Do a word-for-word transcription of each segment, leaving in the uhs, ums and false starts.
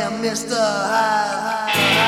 and Mister Hyde.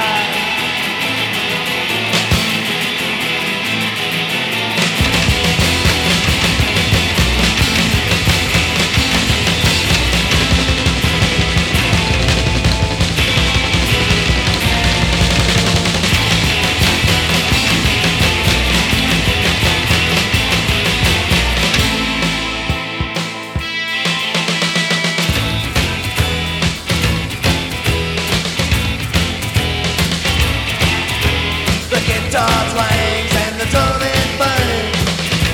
Guitar twangs and the trumpet bangs.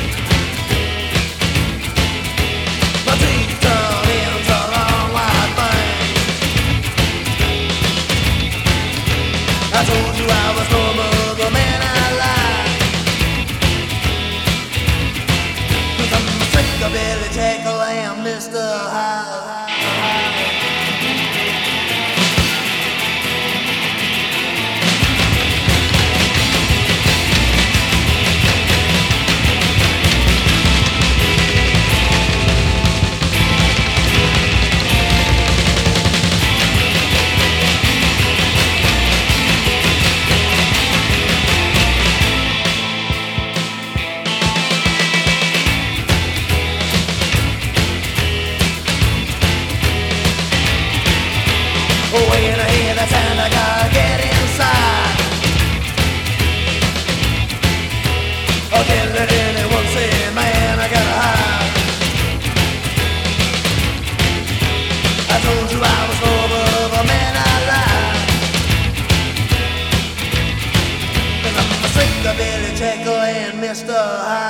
My teeth turn into long white fangs. I told you I was no more the man I lied. 'Cause I'm sick of Billy Jekyll and Mister Hyde. When I hear the sound, I gotta get inside. Oh, can't let anyone say, man, I gotta hide. I told you I was over the man I lied. 'Cause I'm sick of Billy Jekyll and Mister Hyde.